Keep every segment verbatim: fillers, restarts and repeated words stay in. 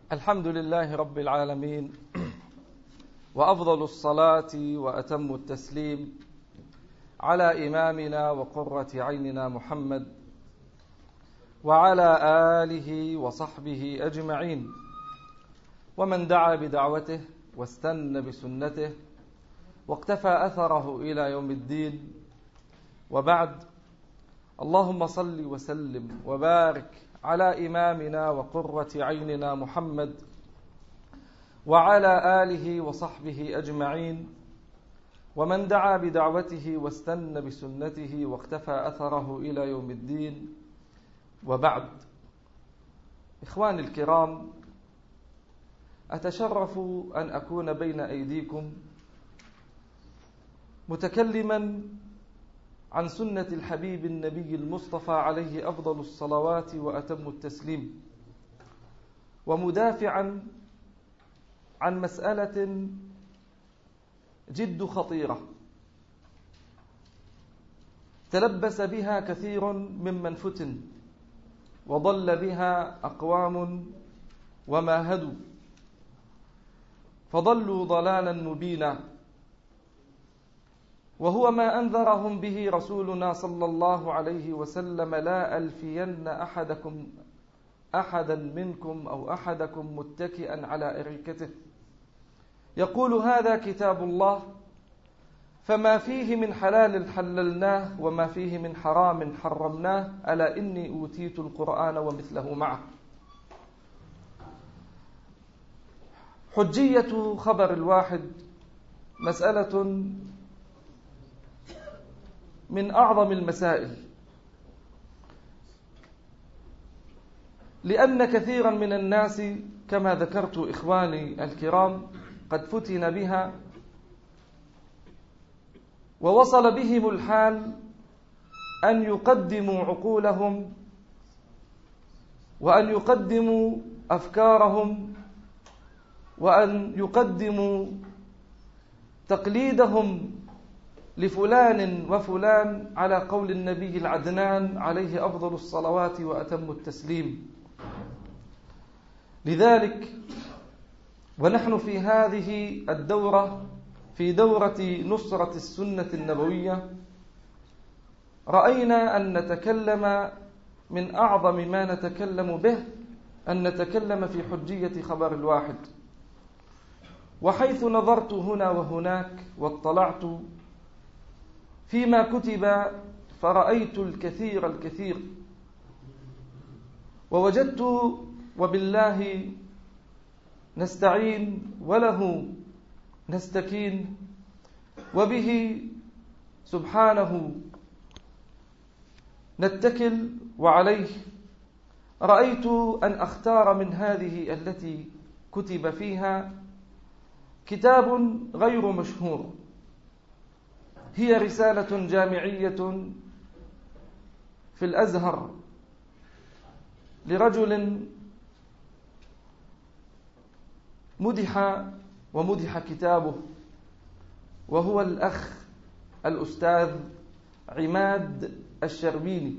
الحمد لله رب العالمين، وأفضل الصلاة وأتم التسليم على إمامنا وقرة عيننا محمد وعلى آله وصحبه أجمعين، ومن دعا بدعوته واستنى بسنته واقتفى أثره إلى يوم الدين. وبعد، اللهم صل وسلم وبارك على إمامنا وقرة عيننا محمد وعلى آله وصحبه أجمعين، ومن دعا بدعوته واستنى بسنته واقتفى أثره إلى يوم الدين. وبعد، إخواني الكرام، أتشرف أن أكون بين أيديكم متكلما عن سنة الحبيب النبي المصطفى عليه أفضل الصلوات وأتم التسليم، ومدافعا عن مسألة جد خطيرة تلبس بها كثير ممن فتن، وضل بها أقوام وماهدوا فضلوا ضلالا مبينا، وهو ما أنذرهم به رسولنا صلى الله عليه وسلم: لا ألفين أحدكم أحدا منكم أو أحدكم متكئا على أريكته يقول هذا كتاب الله، فما فيه من حلال حللناه وما فيه من حرام حرمناه، ألا إني أوتيت القرآن ومثله معه. حجية خبر الواحد مسألة من أعظم المسائل، لأن كثيرا من الناس كما ذكرت إخواني الكرام قد فتن بها، ووصل بهم الحال أن يقدموا عقولهم وأن يقدموا أفكارهم وأن يقدموا تقليدهم لفلان وفلان على قول النبي العدنان عليه أفضل الصلوات وأتم التسليم. لذلك ونحن في هذه الدورة، في دورة نصرة السنة النبوية، رأينا أن نتكلم من أعظم ما نتكلم به أن نتكلم في حجية خبر الواحد. وحيث نظرت هنا وهناك واطلعت فيما كتب فرأيت الكثير الكثير، ووجدت وبالله نستعين وله نستكين وبه سبحانه نتكل وعليه، رأيت أن أختار من هذه التي كتب فيها كتاب غير مشهور. هي رسالة جامعية في الأزهر لرجل مدح ومدح كتابه، وهو الأخ الأستاذ عماد الشربيني،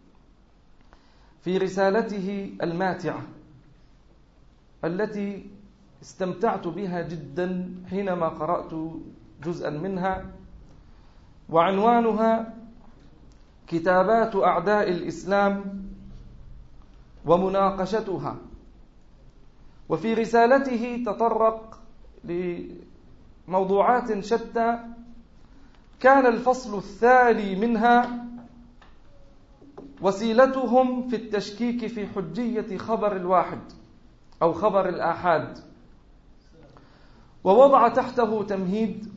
في رسالته الماتعة التي استمتعت بها جدا حينما قرأت جزءا منها، وعنوانها كتابات أعداء الإسلام ومناقشتها. وفي رسالته تطرق لموضوعات شتى، كان الفصل الثاني منها وسيلتهم في التشكيك في حجية خبر الواحد أو خبر الآحاد، ووضع تحته تمهيد،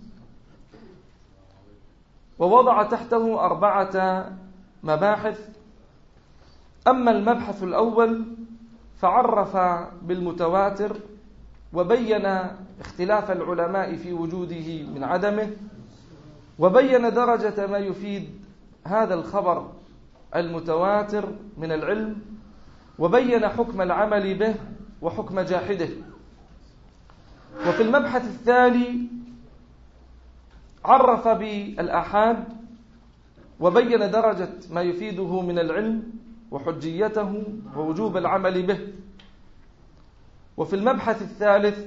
ووضع تحته أربعة مباحث. أما المبحث الأول فعرف بالمتواتر وبين اختلاف العلماء في وجوده من عدمه، وبين درجة ما يفيد هذا الخبر المتواتر من العلم، وبين حكم العمل به وحكم جاحده. وفي المبحث الثاني عرف بالآحاد وبين درجة ما يفيده من العلم وحجيته ووجوب العمل به. وفي المبحث الثالث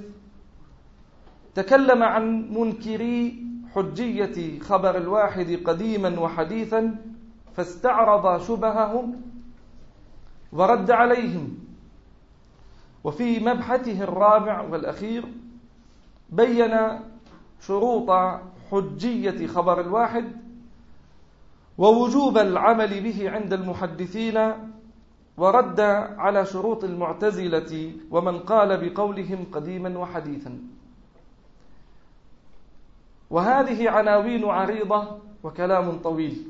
تكلم عن منكري حجية خبر الواحد قديما وحديثا فاستعرض شبههم ورد عليهم. وفي مبحثه الرابع والأخير بين شروط حجية خبر الواحد ووجوب العمل به عند المحدثين، ورد على شروط المعتزلة ومن قال بقولهم قديما وحديثا. وهذه عناوين عريضة وكلام طويل،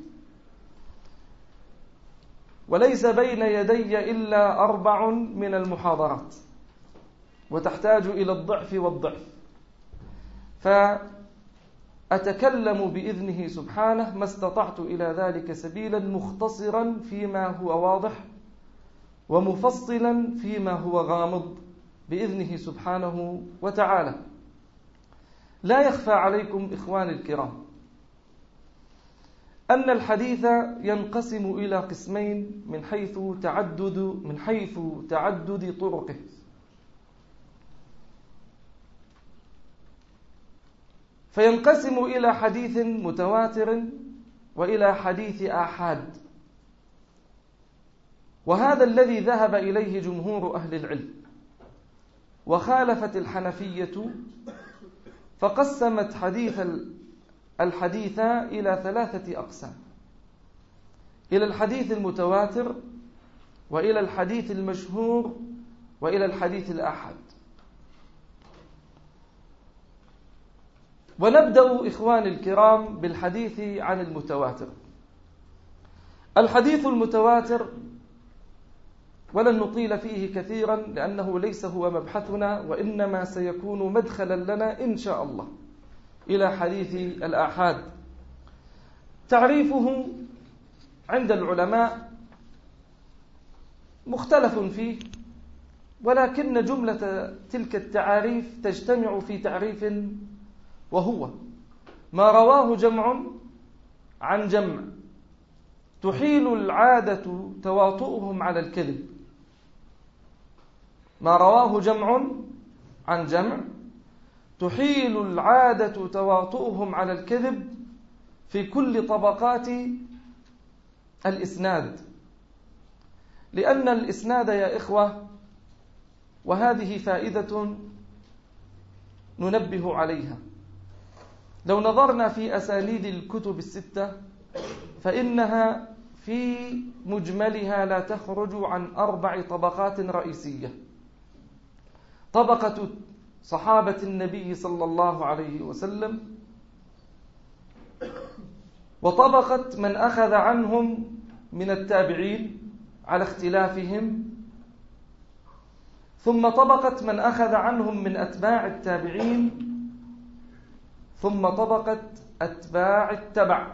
وليس بين يدي إلا أربع من المحاضرات، وتحتاج إلى الضعف والضعف، فأتكلم بإذنه سبحانه ما استطعت إلى ذلك سبيلا، مختصرا فيما هو واضح ومفصلا فيما هو غامض بإذنه سبحانه وتعالى. لا يخفى عليكم إخواني الكرام أن الحديث ينقسم إلى قسمين من حيث تعدد من حيث تعدد طرقه. فينقسم إلى حديث متواتر وإلى حديث آحاد، وهذا الذي ذهب إليه جمهور أهل العلم. وخالفت الحنفية فقسمت حديث الحديث إلى ثلاثة أقسام: إلى الحديث المتواتر، وإلى الحديث المشهور، وإلى الحديث الآحاد. ونبدأ إخواني الكرام بالحديث عن المتواتر. الحديث المتواتر، ولن نطيل فيه كثيرا لأنه ليس هو مبحثنا، وإنما سيكون مدخلا لنا إن شاء الله إلى حديث الآحاد. تعريفه عند العلماء مختلف فيه، ولكن جملة تلك التعاريف تجتمع في تعريف، وهو ما رواه جمع عن جمع تحيل العادة تواطؤهم على الكذب. ما رواه جمع عن جمع تحيل العادة تواطؤهم على الكذب في كل طبقات الإسناد. لأن الإسناد يا إخوة، وهذه فائدة ننبه عليها، لو نظرنا في أسانيد الكتب الستة فإنها في مجملها لا تخرج عن أربع طبقات رئيسية: طبقة صحابة النبي صلى الله عليه وسلم، وطبقة من أخذ عنهم من التابعين على اختلافهم، ثم طبقة من أخذ عنهم من أتباع التابعين، ثم طبقة أتباع التبع.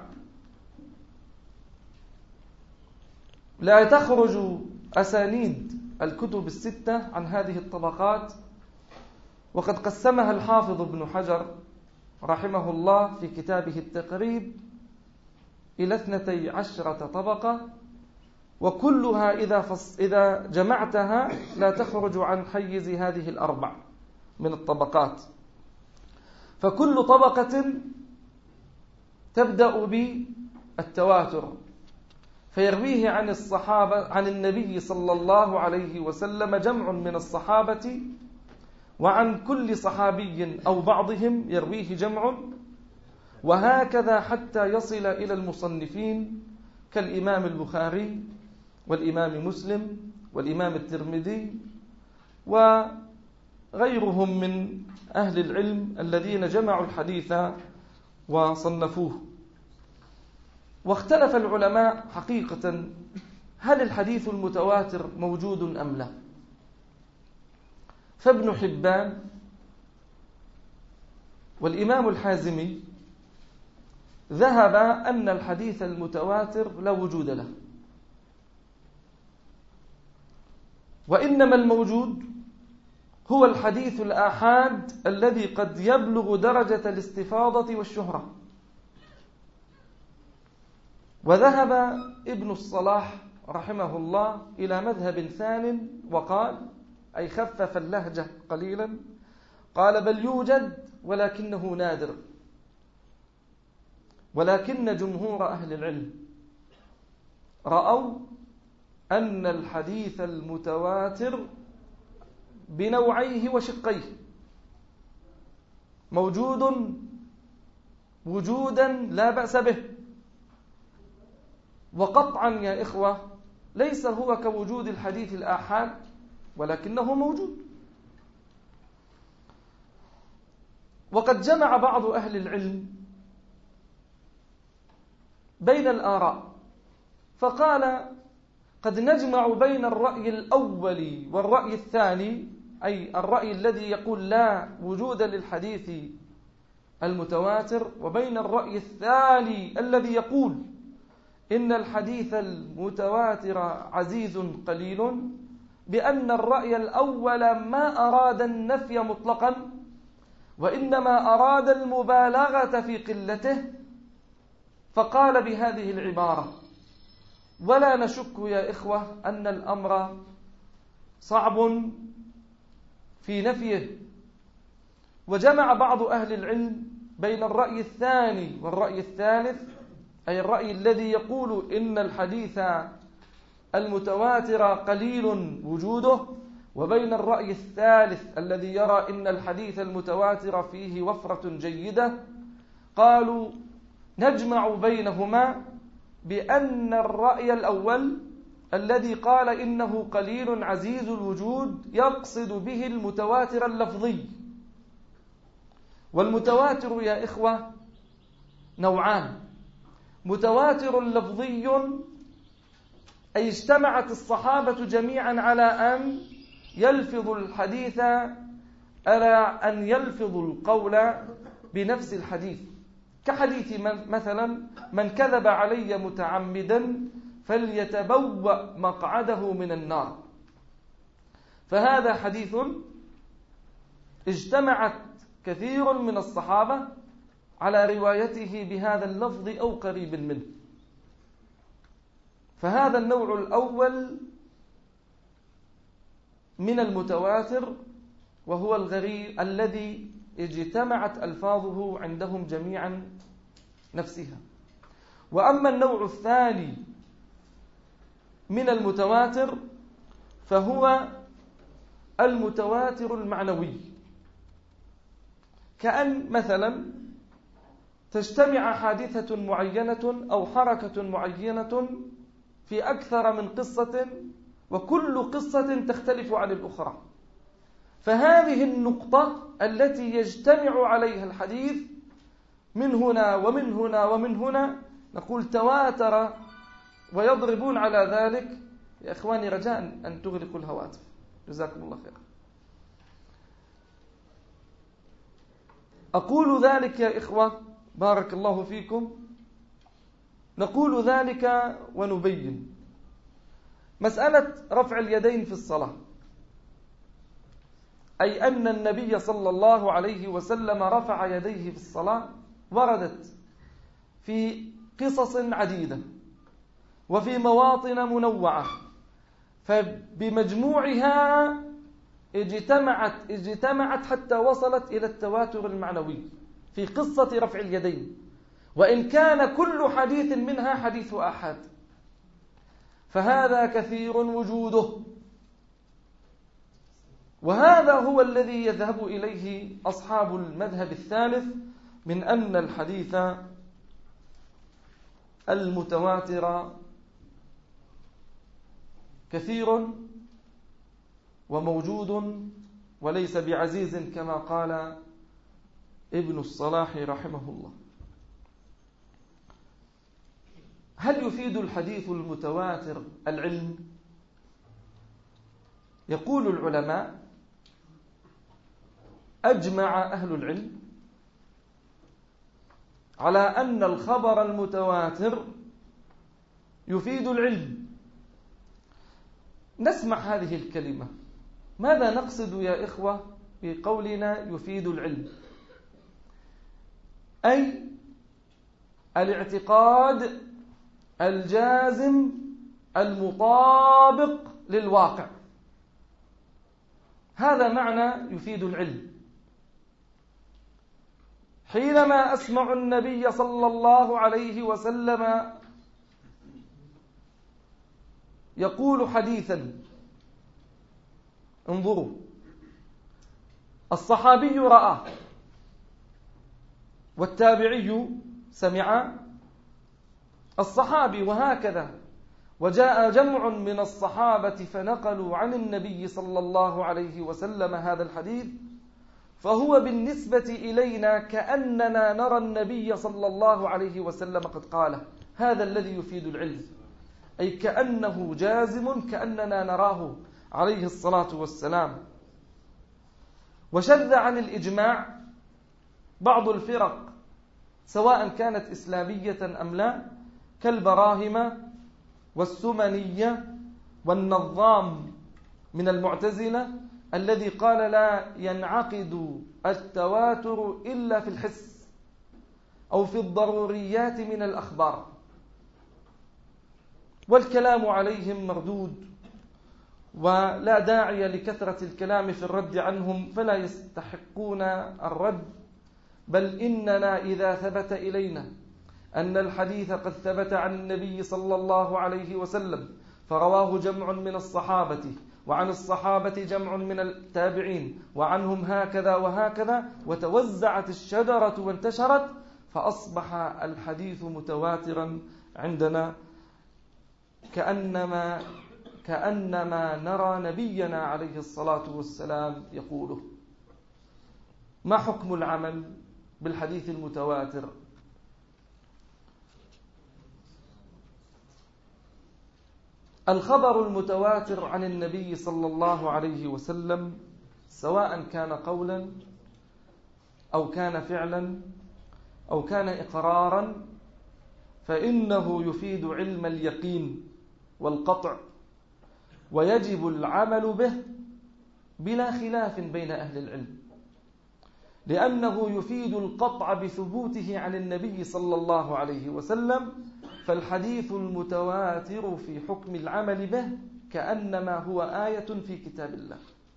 لا تخرج أسانيد الكتب الستة عن هذه الطبقات، وقد قسمها الحافظ ابن حجر رحمه الله في كتابه التقريب إلى اثنتي عشرة طبقة، وكلها إذا, فص... إذا جمعتها لا تخرج عن حيز هذه الأربع من الطبقات. فكل طبقة تبدأ بالتواتر، فيرويه عن الصحابة عن النبي صلى الله عليه وسلم جمع من الصحابة، وعن كل صحابي أو بعضهم يرويه جمع، وهكذا حتى يصل إلى المصنفين كالإمام البخاري والإمام مسلم والإمام الترمذي وغيرهم من أهل العلم الذين جمعوا الحديث وصنفوه. واختلف العلماء حقيقة هل الحديث المتواتر موجود أم لا. فابن حبان والإمام الحازمي ذهب أن الحديث المتواتر لا وجود له، وإنما الموجود هو الحديث الآحاد الذي قد يبلغ درجة الاستفاضة والشهرة. وذهب ابن الصلاح رحمه الله إلى مذهب ثان وقال أي خفف اللهجة قليلا. قال بل يوجد ولكنه نادر، ولكن جمهور أهل العلم رأوا أن الحديث المتواتر بنوعيه وشقيه موجود وجودا لا بأس به، وقطعا يا إخوة ليس هو كوجود الحديث الآحاد ولكنه موجود. وقد جمع بعض أهل العلم بين الآراء فقال قد نجمع بين الرأي الأول والرأي الثاني، أي الرأي الذي يقول لا وجود للحديث المتواتر، وبين الرأي الثاني الذي يقول إن الحديث المتواتر عزيز قليل، بأن الرأي الأول ما أراد النفي مطلقا وإنما أراد المبالغة في قلته، فقال بهذه العبارة. ولا نشك يا إخوة أن الأمر صعب في نفيه. وجمع بعض أهل العلم بين الرأي الثاني والرأي الثالث، أي الرأي الذي يقول إن الحديث المتواتر قليل وجوده، وبين الرأي الثالث الذي يرى إن الحديث المتواتر فيه وفرة جيدة. قالوا نجمع بينهما بأن الرأي الأول الذي قال إنه قليل عزيز الوجود يقصد به المتواتر اللفظي. والمتواتر يا إخوة نوعان: متواتر لفظي أي اجتمعت الصحابة جميعا على أن يلفظ الحديث، على أن يلفظ القول بنفس الحديث، كحديث مثلا من كذب علي متعمدا فليتبوأ مقعده من النار. فهذا حديث اجتمعت كثير من الصحابة على روايته بهذا اللفظ أو قريب منه. فهذا النوع الأول من المتواتر، وهو الغريب الذي اجتمعت ألفاظه عندهم جميعا نفسها. وأما النوع الثاني من المتواتر فهو المتواتر المعنوي، كأن مثلا تجتمع حادثة معينة أو حركة معينة في أكثر من قصة، وكل قصة تختلف عن الأخرى، فهذه النقطة التي يجتمع عليها الحديث من هنا ومن هنا ومن هنا نقول تواتر، ويضربون على ذلك. يا إخواني رجاء أن تغلقوا الهواتف، جزاكم الله خير. أقول ذلك يا إخوة بارك الله فيكم، نقول ذلك ونبين مسألة رفع اليدين في الصلاة، أي أن النبي صلى الله عليه وسلم رفع يديه في الصلاة، وردت في قصص عديدة وفي مواطن منوعة، فبمجموعها اجتمعت اجتمعت حتى وصلت إلى التواتر المعنوي في قصة رفع اليدين، وإن كان كل حديث منها حديث آحاد، فهذا كثير وجوده. وهذا هو الذي يذهب إليه أصحاب المذهب الثالث من أن الحديث المتواتر كثير وموجود وليس بعزيز كما قال ابن الصلاح رحمه الله. هل يفيد الحديث المتواتر العلم؟ يقول العلماء: أجمع أهل العلم على أن الخبر المتواتر يفيد العلم. نسمع هذه الكلمة، ماذا نقصد يا إخوة بقولنا يفيد العلم؟ أي الاعتقاد الجازم المطابق للواقع. هذا معنى يفيد العلم. حينما أسمع النبي صلى الله عليه وسلم يقول حديثا، انظروا، الصحابي رأى والتابعي سمع الصحابي، وهكذا، وجاء جمع من الصحابة فنقلوا عن النبي صلى الله عليه وسلم هذا الحديث، فهو بالنسبة إلينا كأننا نرى النبي صلى الله عليه وسلم قد قاله. هذا الذي يفيد العلم، أي كأنه جازم، كأننا نراه عليه الصلاة والسلام. وشذ عن الإجماع بعض الفرق سواء كانت إسلامية أم لا، كالبراهمة والسمنية والنظام من المعتزلة، الذي قال لا ينعقد التواتر إلا في الحس أو في الضروريات من الأخبار، والكلام عليهم مردود، ولا داعي لكثرة الكلام في الرد عنهم، فلا يستحقون الرد. بل إننا إذا ثبت إلينا أن الحديث قد ثبت عن النبي صلى الله عليه وسلم فرواه جمع من الصحابة، وعن الصحابة جمع من التابعين، وعنهم هكذا وهكذا، وتوزعت الشجرة وانتشرت، فأصبح الحديث متواترا عندنا، كأنما كأنما نرى نبينا عليه الصلاة والسلام يقوله. ما حكم العمل بالحديث المتواتر؟ الخبر المتواتر عن النبي صلى الله عليه وسلم سواء كان قولا أو كان فعلا أو كان إقرارا، فإنه يفيد علم اليقين والقطع، ويجب العمل به بلا خلاف بين أهل العلم، لأنه يفيد القطع بثبوته عن النبي صلى الله عليه وسلم. فالحديث المتواتر في حكم العمل به كأنما هو آية في كتاب الله،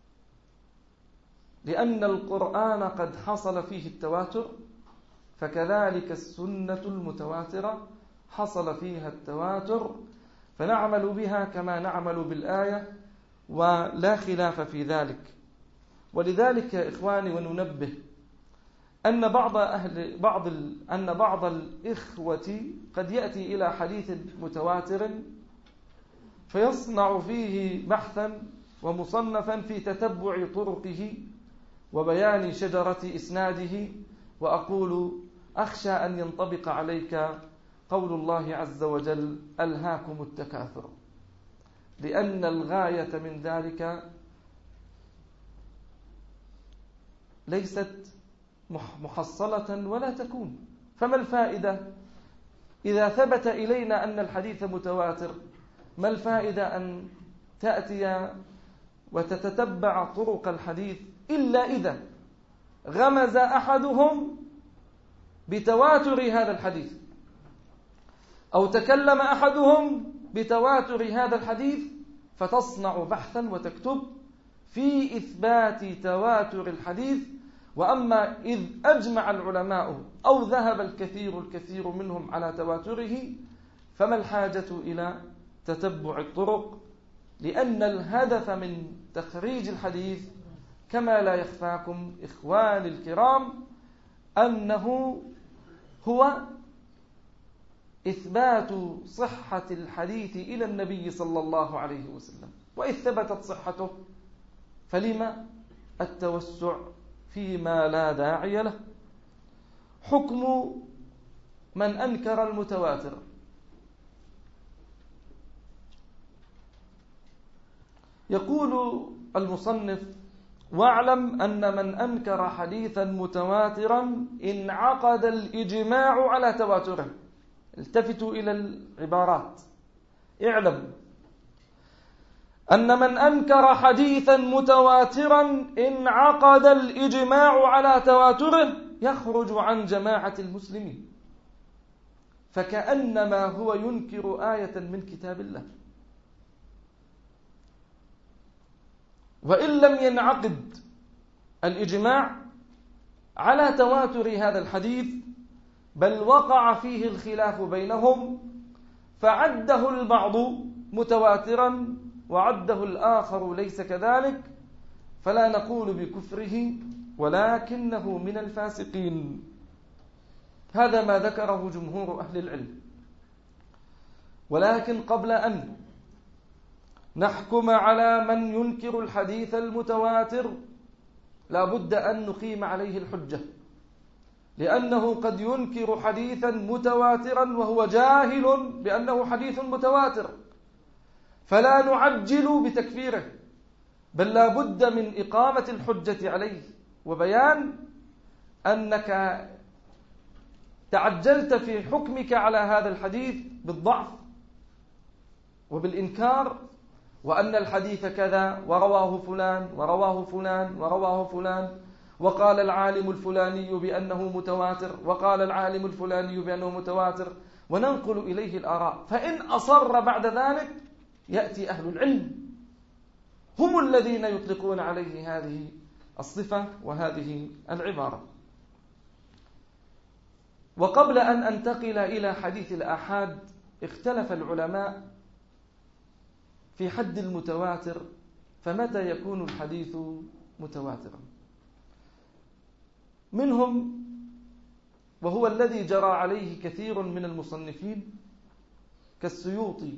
لأن القرآن قد حصل فيه التواتر، فكذلك السنة المتواترة حصل فيها التواتر، فنعمل بها كما نعمل بالآية، ولا خلاف في ذلك. ولذلك يا إخواني، وننبه أن بعض أهل بعض ال... أن بعض الإخوة قد يأتي إلى حديث متواتر فيصنع فيه بحثا ومصنفا في تتبع طرقه وبيان شجرة إسناده، وأقول أخشى أن ينطبق عليك قول الله عز وجل ألهاكم التكاثر، لأن الغاية من ذلك ليست محصلة ولا تكون. فما الفائدة إذا ثبت إلينا أن الحديث متواتر؟ ما الفائدة أن تأتي وتتتبع طرق الحديث إلا إذا غمز أحدهم بتواتر هذا الحديث، أو تكلم أحدهم بتواتر هذا الحديث، فتصنع بحثا وتكتب في إثبات تواتر الحديث. وأما إذ أجمع العلماء أو ذهب الكثير الكثير منهم على تواتره، فما الحاجة إلى تتبع الطرق؟ لأن الهدف من تخريج الحديث كما لا يخفاكم إخواني الكرام أنه هو إثبات صحة الحديث إلى النبي صلى الله عليه وسلم، وإذ ثبتت صحته فلما التوسع فيما لا داعي له؟ حكم من أنكر المتواتر. يقول المصنف: واعلم أن من أنكر حديثا متواترا انعقد الإجماع على تواتره. التفتوا إلى العبارات. اعلم أن من أنكر حديثا متواترا انعقد الإجماع على تواتره، يخرج عن جماعة المسلمين، فكأنما هو ينكر آية من كتاب الله. وإن لم ينعقد الإجماع على تواتر هذا الحديث، بل وقع فيه الخلاف بينهم، فعده البعض متواترا وعده الآخر ليس كذلك، فلا نقول بكفره ولكنه من الفاسقين. هذا ما ذكره جمهور أهل العلم. ولكن قبل أن نحكم على من ينكر الحديث المتواتر لا بد أن نقيم عليه الحجة، لأنه قد ينكر حديثا متواترا وهو جاهل بأنه حديث متواتر، فلا نعجل بتكفيره، بل لا بد من إقامة الحجة عليه وبيان أنك تعجلت في حكمك على هذا الحديث بالضعف وبالإنكار، وأن الحديث كذا ورواه فلان ورواه فلان ورواه فلان، وقال العالم الفلاني بأنه متواتر، وقال العالم الفلاني بأنه متواتر، وننقل إليه الآراء. فإن أصر بعد ذلك يأتي أهل العلم، هم الذين يطلقون عليه هذه الصفة وهذه العبارة. وقبل أن أنتقل إلى حديث الآحاد، اختلف العلماء في حد المتواتر، فمتى يكون الحديث متواترا؟ منهم، وهو الذي جرى عليه كثير من المصنفين كالسيوطي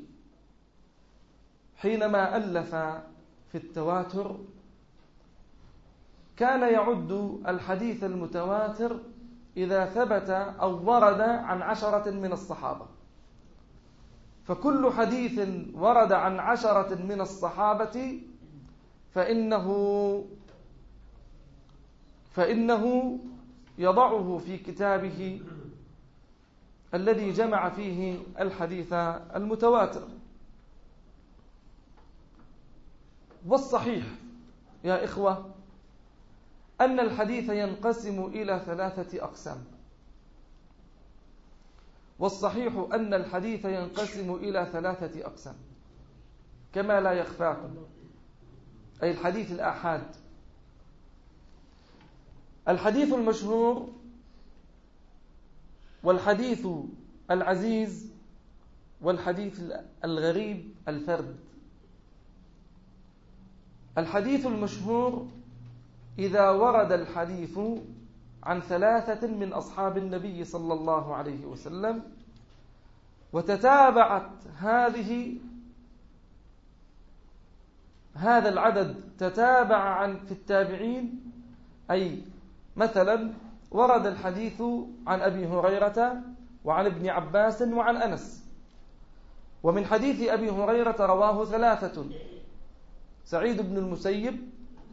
حينما ألف في التواتر، كان يعد الحديث المتواتر إذا ثبت أو ورد عن عشرة من الصحابة، فكل حديث ورد عن عشرة من الصحابة فإنه فإنه يضعه في كتابه الذي جمع فيه الحديث المتواتر. والصحيح يا إخوة أن الحديث ينقسم إلى ثلاثة أقسام. والصحيح أن الحديث ينقسم إلى ثلاثة أقسام كما لا يخفاكم، أي الحديث الآحاد. الحديث المشهور، والحديث العزيز، والحديث الغريب الفرد. الحديث المشهور إذا ورد الحديث عن ثلاثة من أصحاب النبي صلى الله عليه وسلم، وتتابعت هذه هذا العدد تتابع عن في التابعين، أي مثلا ورد الحديث عن أبي هريرة وعن ابن عباس وعن أنس، ومن حديث أبي هريرة رواه ثلاثة: سعيد بن المسيب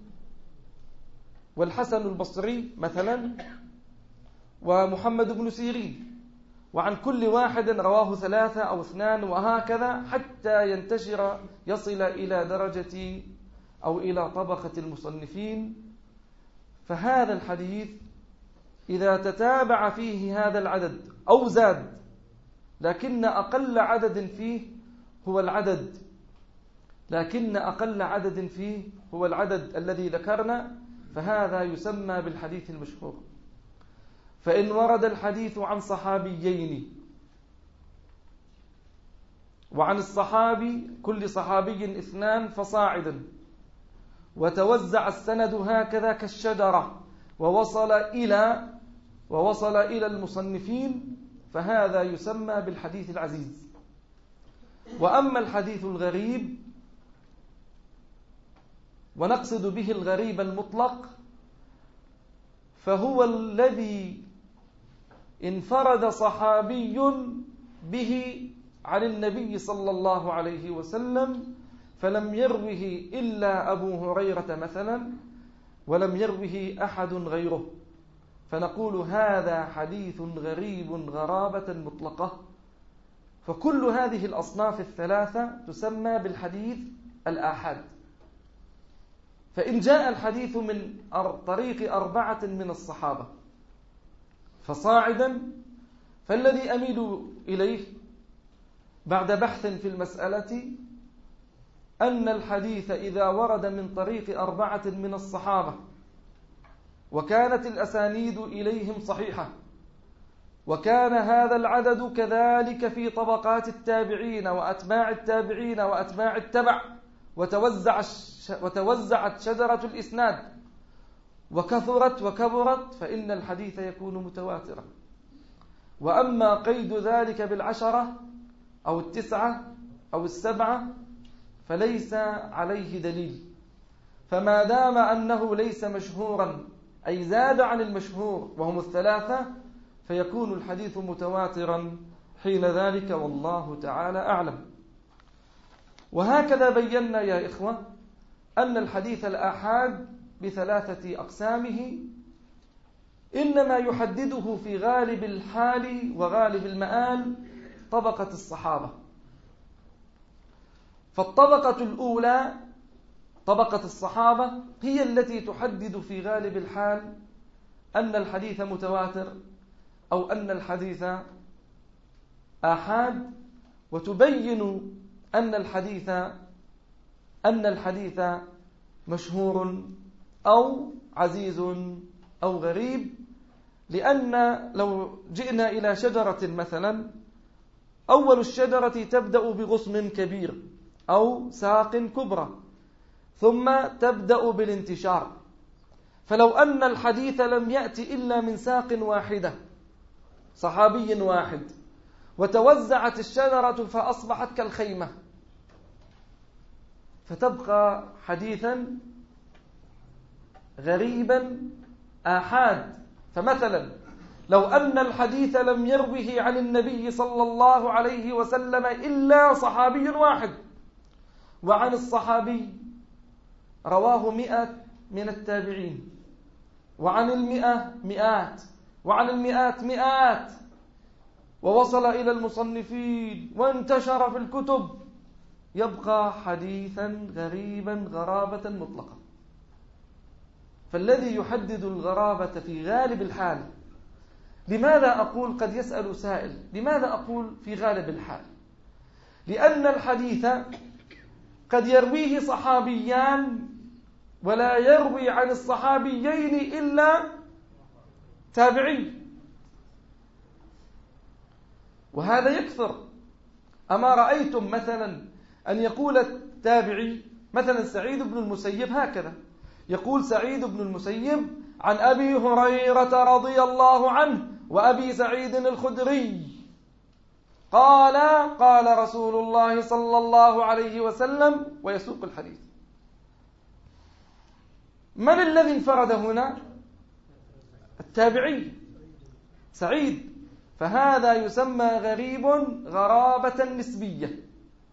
والحسن البصري مثلا ومحمد بن سيرين، وعن كل واحد رواه ثلاثة أو اثنان، وهكذا حتى ينتشر يصل إلى درجة أو إلى طبقة المصنفين. فهذا الحديث إذا تتابع فيه هذا العدد أو زاد، لكن أقل عدد فيه هو العدد لكن أقل عدد فيه هو العدد الذي ذكرنا، فهذا يسمى بالحديث المشهور. فإن ورد الحديث عن صحابيين، وعن الصحابي كل صحابي اثنان فصاعدا، وتوزع السند هكذا كالشجرة ووصل إلى ووصل إلى المصنفين، فهذا يسمى بالحديث العزيز. وأما الحديث الغريب، ونقصد به الغريب المطلق، فهو الذي انفرد صحابي به عن النبي صلى الله عليه وسلم، فلم يروه إلا أبو هريرة مثلا، ولم يروه أحد غيره، فنقول هذا حديث غريب غرابة مطلقة. فكل هذه الأصناف الثلاثة تسمى بالحديث الآحاد. فإن جاء الحديث من طريق أربعة من الصحابة فصاعدا، فالذي أميل إليه بعد بحث في المسألة أن الحديث إذا ورد من طريق أربعة من الصحابة وكانت الأسانيد إليهم صحيحة، وكان هذا العدد كذلك في طبقات التابعين وأتباع التابعين وأتباع التبع، وتوزع وتوزعت شجرة الإسناد وكثرت وكبرت، فإن الحديث يكون متواترا. وأما قيد ذلك بالعشرة أو التسعة أو السبعة فليس عليه دليل، فما دام أنه ليس مشهورا أي زاد عن المشهور وهم الثلاثة فيكون الحديث متواترا حين ذلك، والله تعالى أعلم. وهكذا بينا يا إخوة أن الحديث الآحاد بثلاثة أقسامه إنما يحدده في غالب الحال وغالب المآل طبقة الصحابة. فالطبقة الأولى طبقة الصحابة هي التي تحدد في غالب الحال أن الحديث متواتر أو أن الحديث آحاد، وتبين أن الحديث أن الحديث مشهور أو عزيز أو غريب. لأن لو جئنا إلى شجرة مثلا، أول الشجرة تبدأ بغصن كبير أو ساق كبرى، ثم تبدأ بالانتشار. فلو أن الحديث لم يأتي إلا من ساق واحدة صحابي واحد، وتوزعت الشجرة فأصبحت كالخيمة، فتبقى حديثا غريبا آحاد. فمثلا لو أن الحديث لم يروه عن النبي صلى الله عليه وسلم إلا صحابي واحد، وعن الصحابي رواه مئة من التابعين، وعن المئة مئات، وعن المئات مئات، ووصل إلى المصنفين وانتشر في الكتب، يبقى حديثا غريبا غرابة مطلقة. فالذي يحدد الغرابة في غالب الحال، لماذا أقول قد يسأل سائل لماذا أقول في غالب الحال؟ لأن الحديث قد يرويه صحابيان ولا يروي عن الصحابيين إلا تابعي، وهذا يكثر. أما رأيتم مثلا أن يقول التابعي مثلا سعيد بن المسيب هكذا، يقول سعيد بن المسيب عن أبي هريرة رضي الله عنه وأبي سعيد الخدري قال قال رسول الله صلى الله عليه وسلم، ويسوق الحديث. من الذي انفرد هنا؟ التابعي سعيد، فهذا يسمى غريب غرابة نسبية،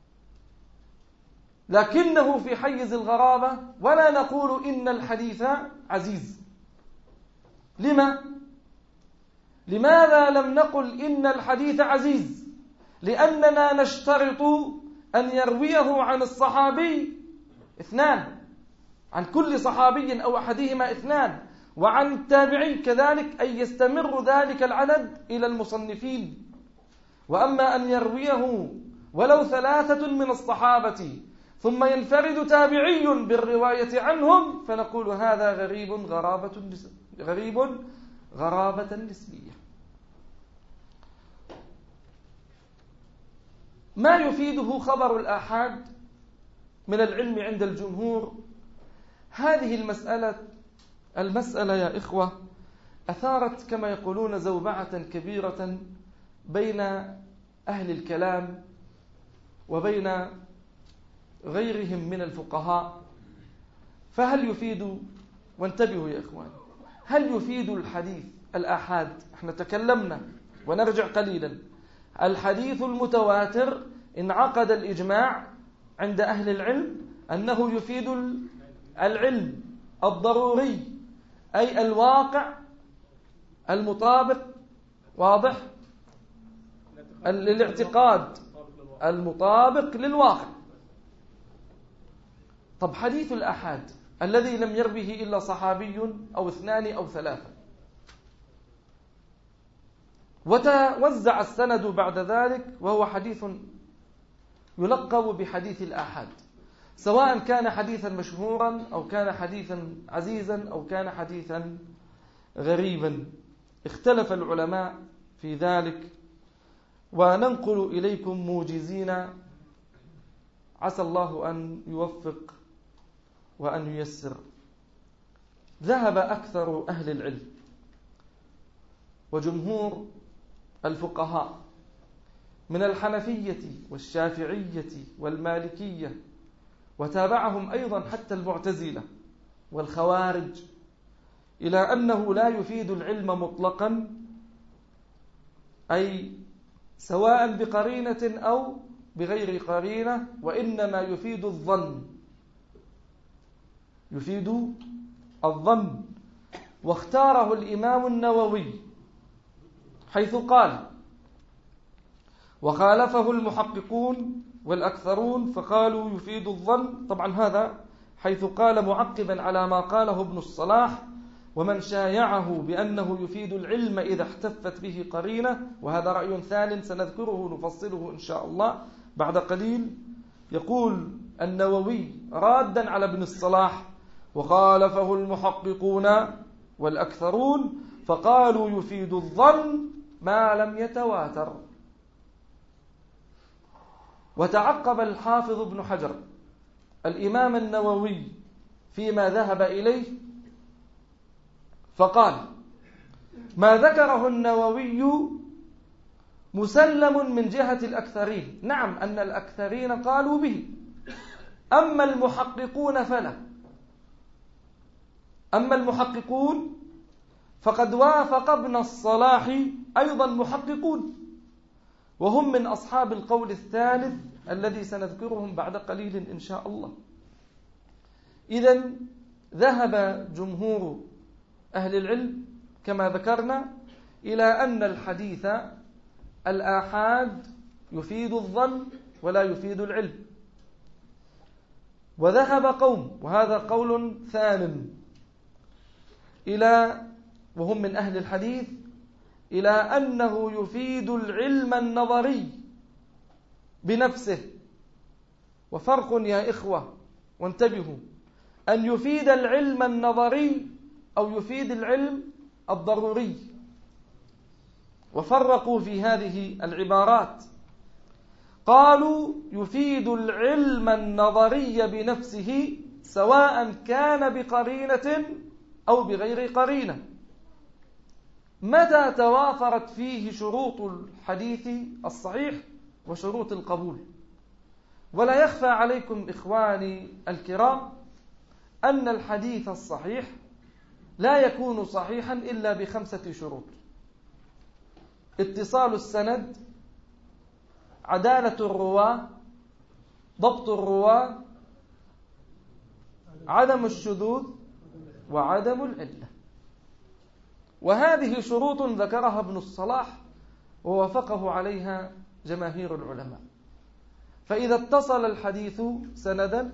لكنه في حيز الغرابة، ولا نقول إن الحديث عزيز. لما؟ لماذا لم نقل إن الحديث عزيز؟ لأننا نشترط أن يرويه عن الصحابي اثنان، عن كل صحابي أو أحدهما اثنان، وعن التابعي كذلك أن يستمر ذلك العدد إلى المصنفين. وأما أن يرويه ولو ثلاثة من الصحابة ثم ينفرد تابعي بالرواية عنهم، فنقول هذا غريب غرابة غريب غرابة نسبية. ما يفيده خبر الآحاد من العلم عند الجمهور؟ هذه المسألة المسألة يا إخوة أثارت كما يقولون زوبعة كبيرة بين أهل الكلام وبين غيرهم من الفقهاء. فهل يفيد، وانتبهوا يا إخوان، هل يفيد الحديث الآحاد؟ احنا تكلمنا ونرجع قليلا. الحديث المتواتر انعقد الإجماع عند أهل العلم أنه يفيد العلم الضروري، أي الواقع المطابق، واضح، للاعتقاد المطابق للواقع. طب حديث الآحاد الذي لم يروه إلا صحابي أو اثنان أو ثلاثة، وتوزع السند بعد ذلك، وهو حديث يلقب بحديث الآحاد، سواء كان حديثا مشهورا أو كان حديثا عزيزا أو كان حديثا غريبا. اختلف العلماء في ذلك، وننقل إليكم موجزين عسى الله أن يوفق وأن ييسر. ذهب أكثر أهل العلم وجمهور الفقهاء من الحنفية والشافعية والمالكية، وتابعهم أيضا حتى المعتزلة والخوارج، إلى أنه لا يفيد العلم مطلقا، أي سواء بقرينة أو بغير قرينة، وإنما يفيد الظن، يفيد الظن. واختاره الإمام النووي حيث قال: وخالفه المحققون والأكثرون فقالوا يفيد الظن. طبعا هذا حيث قال معقبا على ما قاله ابن الصلاح: ومن شايعه بأنه يفيد العلم إذا احتفت به قرينة. وهذا رأي ثان سنذكره نفصله إن شاء الله بعد قليل. يقول النووي رادا على ابن الصلاح: وخالفه المحققون والأكثرون فقالوا يفيد الظن ما لم يتواتر. وتعقب الحافظ ابن حجر الإمام النووي فيما ذهب إليه فقال: ما ذكره النووي مسلم من جهة الأكثرين. نعم، أن الأكثرين قالوا به، أما المحققون فلا. أما المحققون فقد وافق ابن الصلاح أيضا محققون، وهم من أصحاب القول الثالث الذي سنذكرهم بعد قليل إن شاء الله. إذن ذهب جمهور أهل العلم كما ذكرنا إلى أن الحديث الآحاد يفيد الظن ولا يفيد العلم. وذهب قوم، وهذا قول ثان، إلى وهم من أهل الحديث إلى أنه يفيد العلم النظري بنفسه. وفرق يا إخوة، وانتبهوا، أن يفيد العلم النظري أو يفيد العلم الضروري. وفرقوا في هذه العبارات، قالوا يفيد العلم النظري بنفسه سواء كان بقرينة أو بغير قرينة، متى توافرت فيه شروط الحديث الصحيح وشروط القبول. ولا يخفى عليكم إخواني الكرام أن الحديث الصحيح لا يكون صحيحا إلا بخمسة شروط: اتصال السند، عدالة الرواة، ضبط الرواة، عدم الشذوذ، وعدم العلة. وهذه شروط ذكرها ابن الصلاح ووافقه عليها جماهير العلماء. فإذا اتصل الحديث سندا،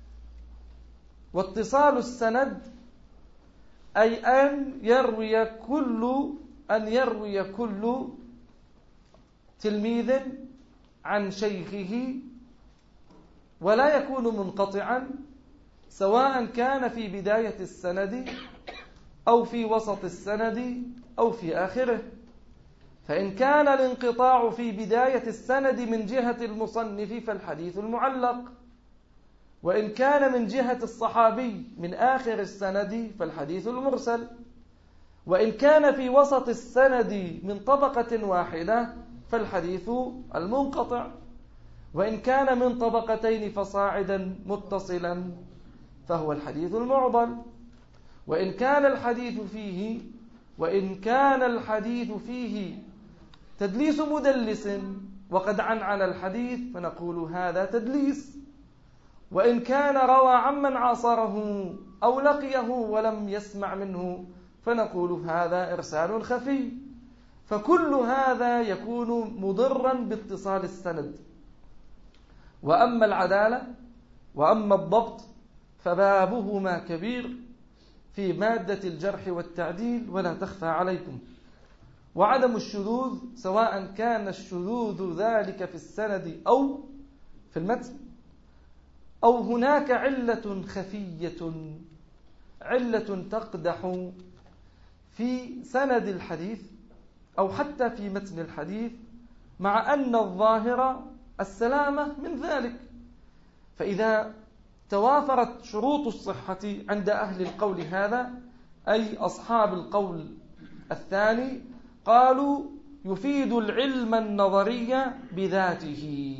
واتصال السند أي أن يروي كل أن يروي كل تلميذ عن شيخه ولا يكون منقطعا، سواء كان في بداية السند أو في وسط السند أو في آخره. فإن كان الانقطاع في بداية السند من جهة المصنف فالحديث المعلق، وإن كان من جهة الصحابي من آخر السند فالحديث المرسل، وإن كان في وسط السند من طبقة واحدة فالحديث المنقطع، وإن كان من طبقتين فصاعدا متصلا فهو الحديث المعضل. وإن كان الحديث فيه وإن كان الحديث فيه تدليس مدلس وقد عنعن الحديث فنقول هذا تدليس. وإن كان روى عمن عاصره أو لقيه ولم يسمع منه فنقول هذا إرسال خفي. فكل هذا يكون مضرا باتصال السند. وأما العدالة وأما الضبط فبابهما كبير في مادة الجرح والتعديل ولا تخفى عليكم. وعدم الشذوذ، سواء كان الشذوذ ذلك في السند أو في المتن، أو هناك علة خفية، علة تقدح في سند الحديث أو حتى في متن الحديث، مع أن الظاهر السلامة من ذلك. فإذا توافرت شروط الصحة عند أهل القول هذا، أي أصحاب القول الثاني، قالوا يفيد العلم النظري بذاته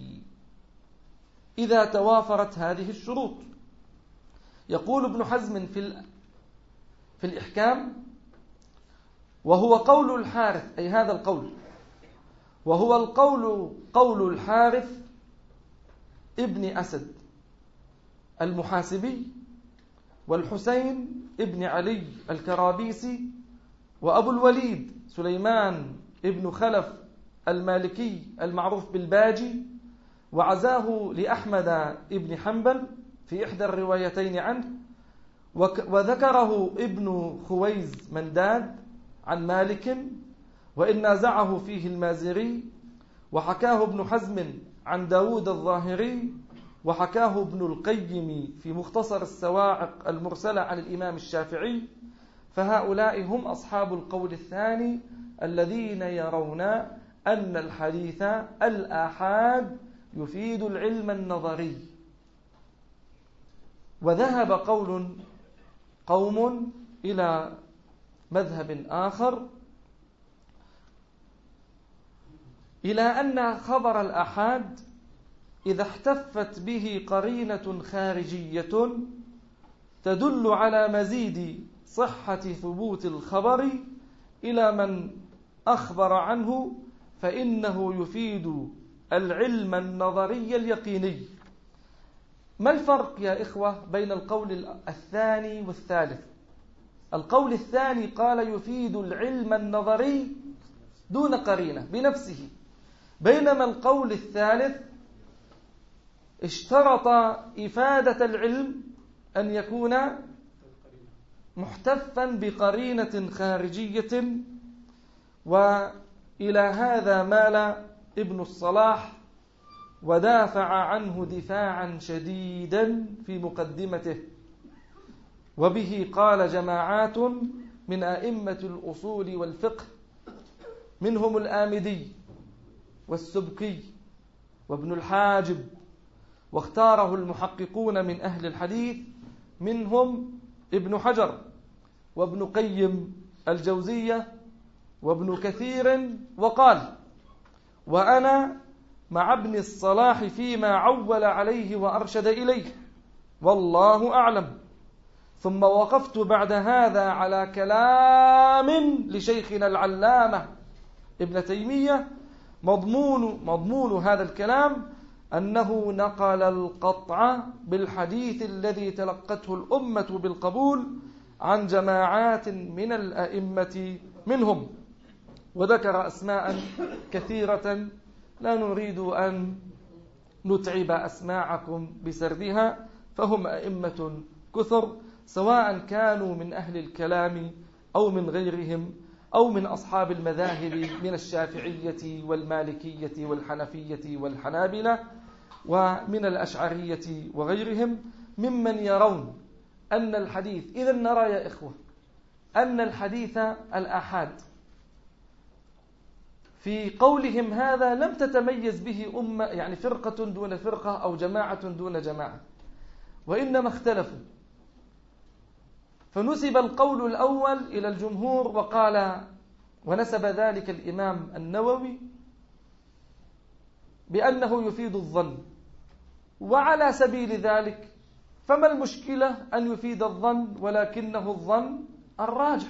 إذا توافرت هذه الشروط. يقول ابن حزم في في الإحكام: وهو قول الحارث، أي هذا القول، وهو القول قول الحارث ابن أسد المحاسبي، والحسين ابن علي الكرابيسي، وأبو الوليد سليمان ابن خلف المالكي المعروف بالباجي، وعزاه لأحمد ابن حنبل في إحدى الروايتين عنه، وذكره ابن خويز منداد عن مالك، وإن نازعه فيه المازري، وحكاه ابن حزم عن داود الظاهري، وحكاه ابن القيم في مختصر السواعق المرسلة عن الإمام الشافعي. فهؤلاء هم أصحاب القول الثاني الذين يرون أن الحديث الآحاد يفيد العلم النظري. وذهب قول قوم إلى مذهب آخر، إلى أن خبر الآحاد إذا احتفت به قرينة خارجية تدل على مزيد صحة ثبوت الخبر إلى من أخبر عنه، فإنه يفيد العلم النظري اليقيني. ما الفرق يا إخوة بين القول الثاني والثالث؟ القول الثاني قال يفيد العلم النظري دون قرينة بنفسه، بينما القول الثالث اشترط إفادة العلم أن يكون محتفا بقرينة خارجية. وإلى هذا مال ابن الصلاح ودافع عنه دفاعا شديدا في مقدمته، وبه قال جماعات من أئمة الأصول والفقه، منهم الآمدي والسبكي وابن الحاجب، واختاره المحققون من أهل الحديث، منهم ابن حجر وابن قيم الجوزية وابن كثير، وقال: وأنا مع ابن الصلاح فيما عول عليه وأرشد إليه، والله أعلم. ثم وقفت بعد هذا على كلام لشيخنا العلامة ابن تيمية، مضمون, مضمون هذا الكلام أنه نقل القطع بالحديث الذي تلقته الأمة بالقبول عن جماعات من الأئمة منهم، وذكر أسماء كثيرة لا نريد أن نتعب أسماعكم بسردها، فهم أئمة كثر، سواء كانوا من أهل الكلام أو من غيرهم أو من أصحاب المذاهب من الشافعية والمالكية والحنفية والحنابلة ومن الأشعرية وغيرهم، ممن يرون أن الحديث، إذا نرى يا إخوة أن الحديث الآحاد في قولهم هذا لم تتميز به أمة، يعني فرقة دون فرقة أو جماعة دون جماعة، وإنما اختلفوا. فنسب القول الأول إلى الجمهور، وقال ونسب ذلك الإمام النووي بأنه يفيد الظن. وعلى سبيل ذلك فما المشكلة أن يفيد الظن ولكنه الظن الراجح؟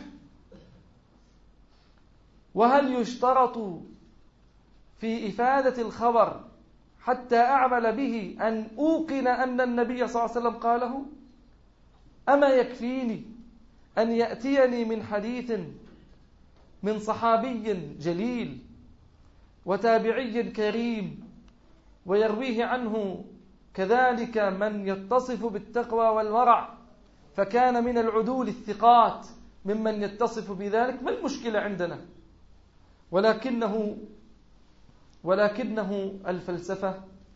وهل يشترط في إفادة الخبر حتى أعمل به أن أوقن أن النبي صلى الله عليه وسلم قاله؟ أما يكفيني أن يأتيني من حديث من صحابي جليل وتابعي كريم ويرويه عنه كذلك من يتصف بالتقوى والورع فكان من العدول الثقات ممن يتصف بذلك؟ ما المشكلة عندنا؟ ولكنه ولكنه الفلسفة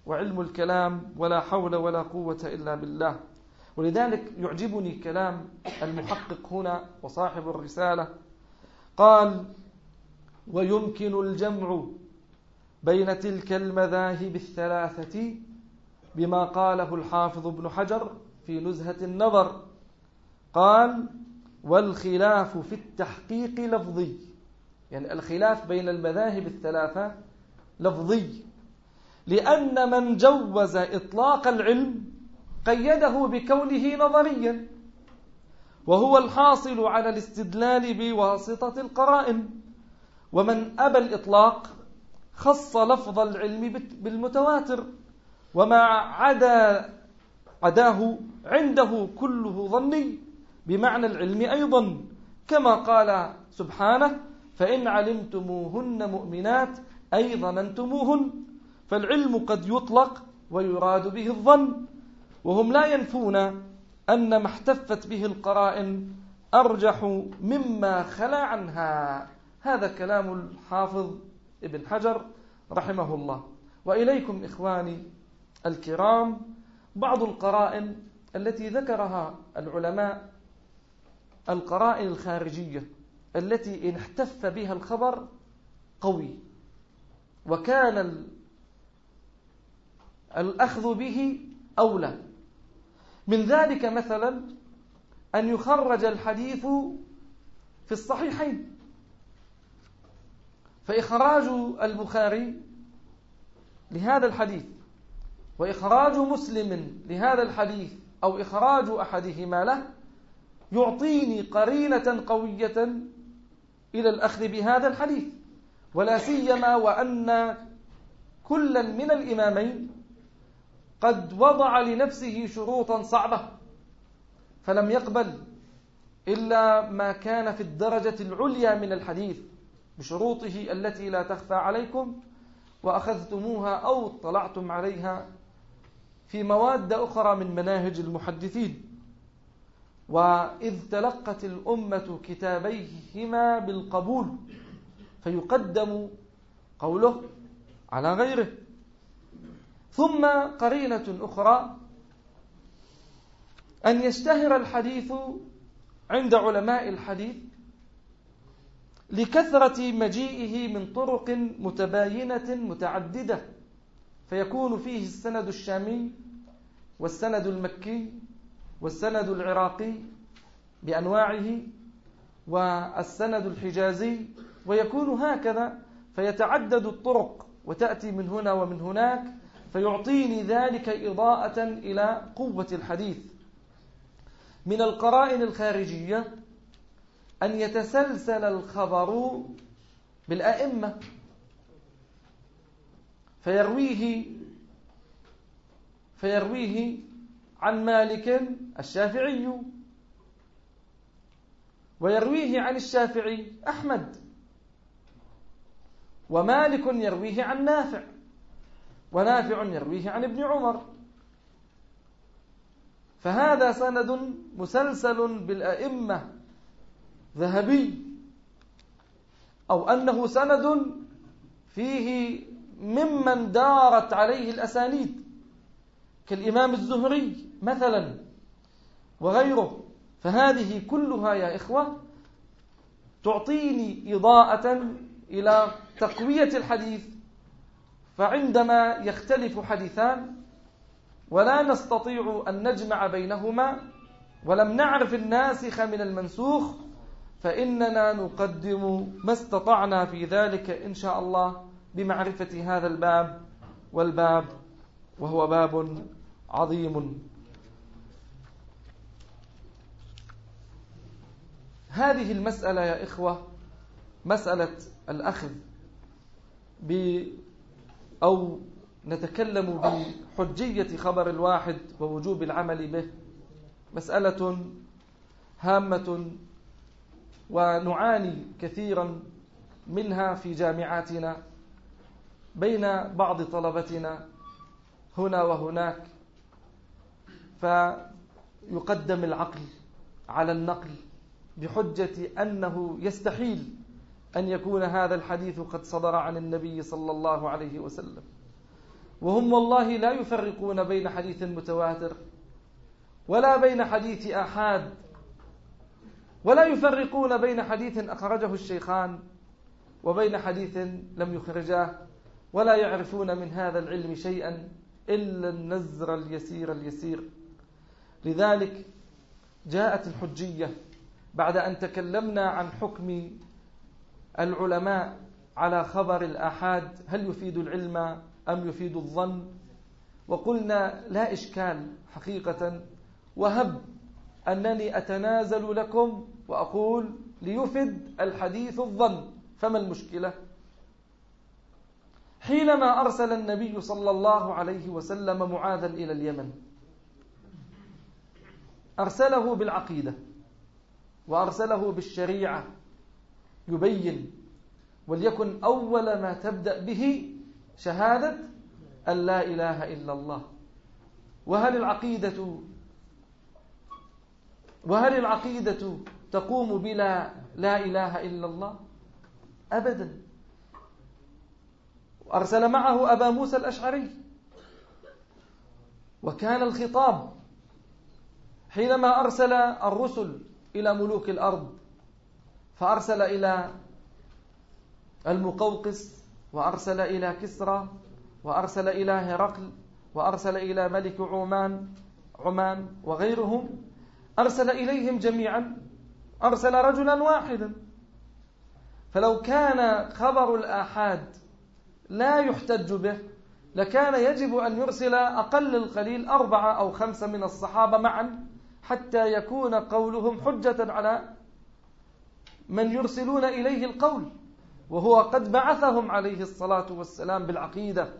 وعلم الكلام ولا حول ولا قوة إلا بالله. ولذلك يعجبني كلام المحقق هنا وصاحب الرسالة، قال: ويمكن الجمع بين تلك المذاهب الثلاثة بما قاله الحافظ ابن حجر في نزهة النظر، قال: والخلاف في التحقيق لفظي، يعني الخلاف بين المذاهب الثلاثة لفظي، لأن من جوز إطلاق العلم قيده بكونه نظريا، وهو الحاصل على الاستدلال بواسطة القرائن، ومن أبى الإطلاق خص لفظ العلم بالمتواتر، وما عدا عداه عنده كله ظني بمعنى العلم أيضا، كما قال سبحانه: فإن علمتموهن مؤمنات أي ظننتموهن. فالعلم قد يطلق ويراد به الظن، وهم لا ينفون أن ما احتفت به القرائن أرجح مما خلا عنها. هذا كلام الحافظ ابن حجر رحمه الله. وإليكم إخواني الكرام بعض القرائن التي ذكرها العلماء، القرائن الخارجية التي إن احتف بها الخبر قوي وكان الأخذ به أولى. من ذلك مثلا أن يخرج الحديث في الصحيحين، فإخراج البخاري لهذا الحديث وإخراج مسلم لهذا الحديث أو إخراج أحدهما له يعطيني قرينة قوية إلى الأخذ بهذا الحديث، ولا سيما وأن كلا من الإمامين قد وضع لنفسه شروطا صعبة، فلم يقبل إلا ما كان في الدرجة العليا من الحديث بشروطه التي لا تخفى عليكم، وأخذتموها أو اطلعتم عليها في مواد أخرى من مناهج المحدثين. وإذ تلقت الأمة كتابيهما بالقبول فيقدم قوله على غيره. ثم قرينة أخرى أن يشتهر الحديث عند علماء الحديث لكثرة مجيئه من طرق متباينة متعددة، فيكون فيه السند الشامي والسند المكي والسند العراقي بأنواعه والسند الحجازي، ويكون هكذا، فيتعدد الطرق وتأتي من هنا ومن هناك، فيعطيني ذلك إضاءة إلى قوة الحديث. من القرائن الخارجية أن يتسلسل الخبر بالأئمة، فيرويه فيرويه عن مالك الشافعي، ويرويه عن الشافعي أحمد، ومالك يرويه عن نافع، ونافع يرويه عن ابن عمر، فهذا سند مسلسل بالأئمة ذهبي، أو أنه سند فيه ممن دارت عليه الأسانيد كالإمام الزهري مثلا وغيره. فهذه كلها يا إخوة تعطيني إضاءة إلى تقوية الحديث. فعندما يختلف حديثان ولا نستطيع أن نجمع بينهما ولم نعرف الناسخ من المنسوخ، فإننا نقدم ما استطعنا في ذلك إن شاء الله بمعرفة هذا الباب، والباب وهو باب عظيم. هذه المسألة يا إخوة، مسألة الأخذ ب أو نتكلم بحجية خبر الواحد ووجوب العمل به، مسألة هامة ونعاني كثيرا منها في جامعاتنا بين بعض طلبتنا هنا وهناك، فيقدم العقل على النقل بحجة أنه يستحيل أن يكون هذا الحديث قد صدر عن النبي صلى الله عليه وسلم، وهم والله لا يفرقون بين حديث متواتر ولا بين حديث آحاد، ولا يفرقون بين حديث أخرجه الشيخان وبين حديث لم يخرجاه، ولا يعرفون من هذا العلم شيئا إلا النزر اليسير اليسير. لذلك جاءت الحجية بعد أن تكلمنا عن حكم العلماء على خبر الآحاد، هل يفيد العلم أم يفيد الظن؟ وقلنا لا إشكال حقيقة، وهب أنني أتنازل لكم وأقول ليفد الحديث الظن، فما المشكلة؟ حينما أرسل النبي صلى الله عليه وسلم معاذا إلى اليمن أرسله بالعقيدة وأرسله بالشريعة يبين، وليكن أول ما تبدأ به شهادة أن لا إله إلا الله. وهل العقيدة وهل العقيدة تقوم بلا لا إله إلا الله؟ أبدا. أرسل معه أبا موسى الأشعري، وكان الخطاب حينما أرسل الرسل إلى ملوك الأرض، فأرسل إلى المقوقس، وأرسل إلى كسرى، وأرسل إلى هرقل، وأرسل إلى ملك عمان عمان وغيرهم، أرسل إليهم جميعا، أرسل رجلا واحدا. فلو كان خبر الآحاد لا يحتج به لكان يجب أن يرسل أقل القليل أربعة أو خمسة من الصحابة معا حتى يكون قولهم حجة على من يرسلون إليه القول، وهو قد بعثهم عليه الصلاة والسلام بالعقيدة.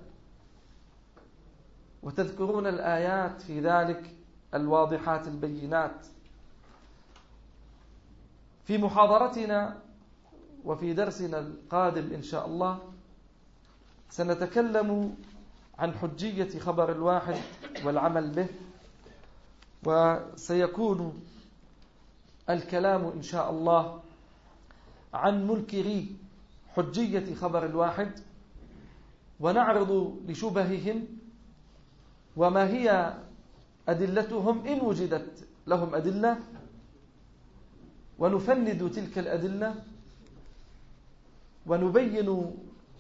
وتذكرون الآيات في ذلك الواضحات البينات. في محاضرتنا وفي درسنا القادم إن شاء الله سنتكلم عن حجية خبر الواحد والعمل به، وسيكون الكلام إن شاء الله عن منكري حجية خبر الواحد، ونعرض لشبههم وما هي أدلتهم إن وجدت لهم أدلة، ونفند تلك الأدلة ونبين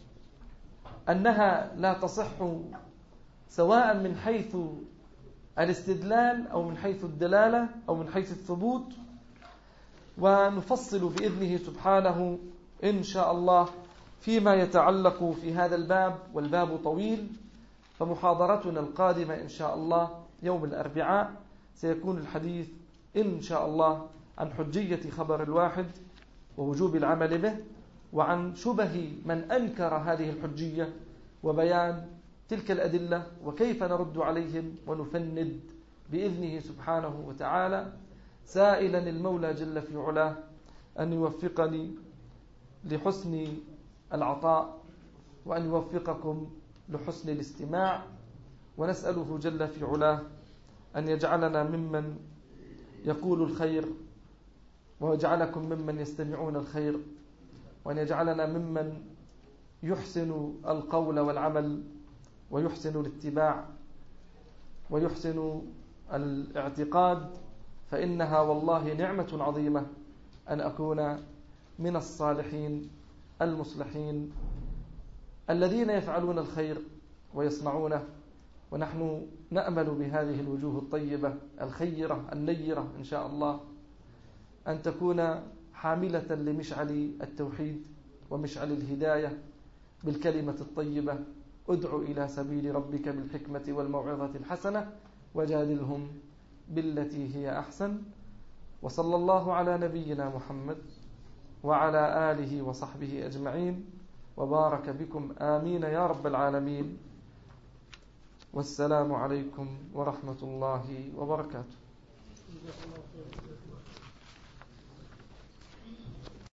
أنها لا تصح سواء من حيث الاستدلال أو من حيث الدلالة أو من حيث الثبوت، ونفصل بإذنه سبحانه إن شاء الله فيما يتعلق في هذا الباب، والباب طويل. فمحاضرتنا القادمة إن شاء الله يوم الأربعاء سيكون الحديث إن شاء الله عن حجية خبر الواحد ووجوب العمل به، وعن شبه من أنكر هذه الحجية، وبيان تلك الأدلة وكيف نرد عليهم ونفند بإذنه سبحانه وتعالى، سائلا المولى جل في علاه أن يوفقني لحسن العطاء، وأن يوفقكم لحسن الاستماع، ونسأله جل في علاه أن يجعلنا ممن يقول الخير، ويجعلكم ممن يستمعون الخير، وأن يجعلنا ممن يحسن القول والعمل، ويحسن الاتباع، ويحسن الاعتقاد، فإنها والله نعمة عظيمة أن أكون من الصالحين المصلحين الذين يفعلون الخير ويصنعونه. ونحن نأمل بهذه الوجوه الطيبة الخيرة النيرة إن شاء الله أن تكون حاملة لمشعل التوحيد ومشعل الهداية بالكلمة الطيبة: ادع إلى سبيل ربك بالحكمة والموعظة الحسنة وجادلهم بالتي هي أحسن. وصلى الله على نبينا محمد وعلى آله وصحبه أجمعين، وبارك بكم آمين يا رب العالمين. والسلام عليكم ورحمة الله وبركاته.